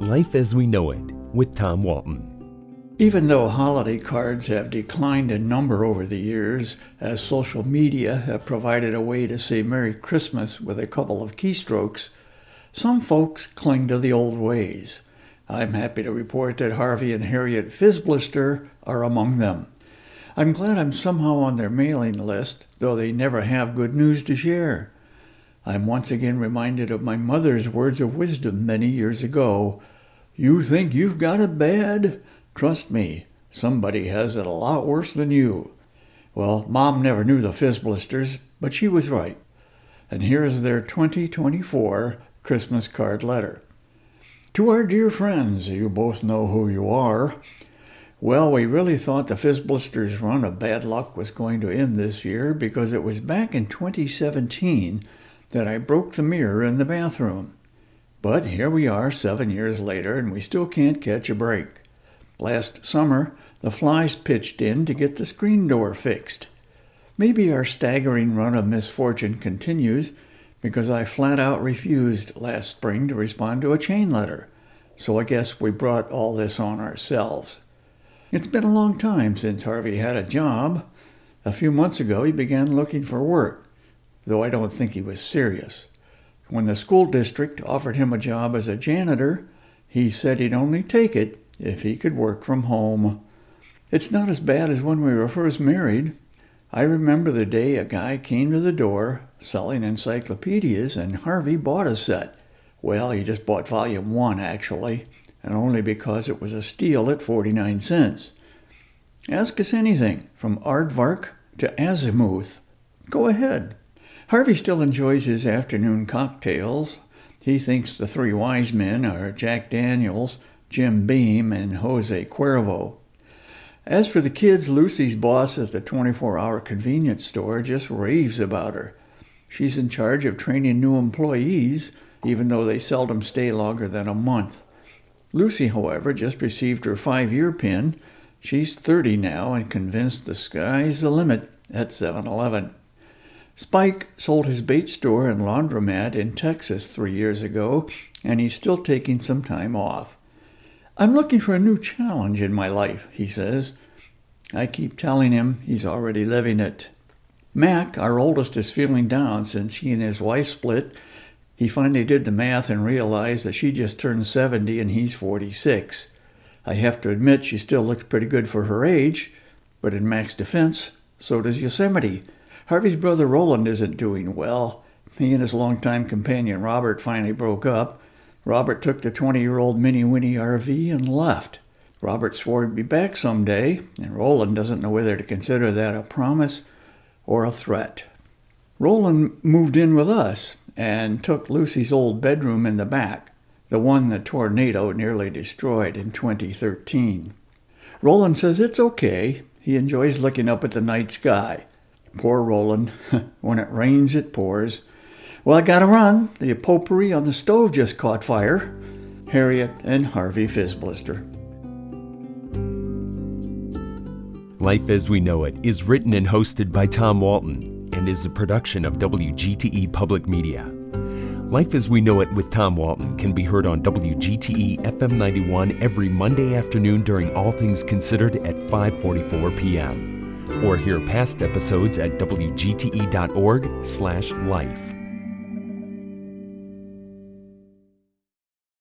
Life as We Know It with Tom Walton. Even though holiday cards have declined in number over the years, as social media have provided a way to say Merry Christmas with a couple of keystrokes, some folks cling to the old ways. I'm happy to report that Harvey and Harriet Fizzblister are among them. I'm glad I'm somehow on their mailing list, though they never have good news to share. I'm once again reminded of my mother's words of wisdom many years ago. You think you've got it bad? Trust me, somebody has it a lot worse than you. Well, Mom never knew the Fizzblisters, but she was right. And here's their 2024 Christmas card letter. To our dear friends, you both know who you are. Well, we really thought the Fizzblisters' run of bad luck was going to end this year because it was back in 2017 that I broke the mirror in the bathroom. But here we are 7 years later and we still can't catch a break. Last summer, the flies pitched in to get the screen door fixed. Maybe our staggering run of misfortune continues because I flat out refused last spring to respond to a chain letter. So I guess we brought all this on ourselves. It's been a long time since Harvey had a job. A few months ago, he began looking for work, though I don't think he was serious. When the school district offered him a job as a janitor, he said he'd only take it if he could work from home. It's not as bad as when we were first married. I remember the day a guy came to the door selling encyclopedias and Harvey bought a set. Well, he just bought volume 1, actually, and only because it was a steal at 49 cents. Ask us anything, from Aardvark to Azimuth. Go ahead. Harvey still enjoys his afternoon cocktails. He thinks the three wise men are Jack Daniels, Jim Beam, and Jose Cuervo. As for the kids, Lucy's boss at the 24-hour convenience store just raves about her. She's in charge of training new employees, even though they seldom stay longer than a month. Lucy, however, just received her 5-year pin. She's 30 now and convinced the sky's the limit at 7-Eleven. Spike sold his bait store and laundromat in Texas 3 years ago, and he's still taking some time off. I'm looking for a new challenge in my life, he says. I keep telling him he's already living it. Mac, our oldest, is feeling down since he and his wife split. He finally did the math and realized that she just turned 70 and he's 46. I have to admit she still looks pretty good for her age, but in Mac's defense, so does Yosemite. Harvey's brother Roland isn't doing well. He and his longtime companion Robert finally broke up. Robert took the 20-year-old Mini Winnie RV and left. Robert swore he'd be back someday, and Roland doesn't know whether to consider that a promise or a threat. Roland moved in with us and took Lucy's old bedroom in the back, the one the tornado nearly destroyed in 2013. Roland says it's okay. He enjoys looking up at the night sky. Poor Roland. When it rains, it pours. Well, I gotta run. The potpourri on the stove just caught fire. Harriet and Harvey Fizzblister. Life as We Know It is written and hosted by Tom Walton and is a production of WGTE Public Media. Life as We Know It with Tom Walton can be heard on WGTE FM 91 every Monday afternoon during All Things Considered at 5:44 p.m. Or hear past episodes at WGTE.org/life.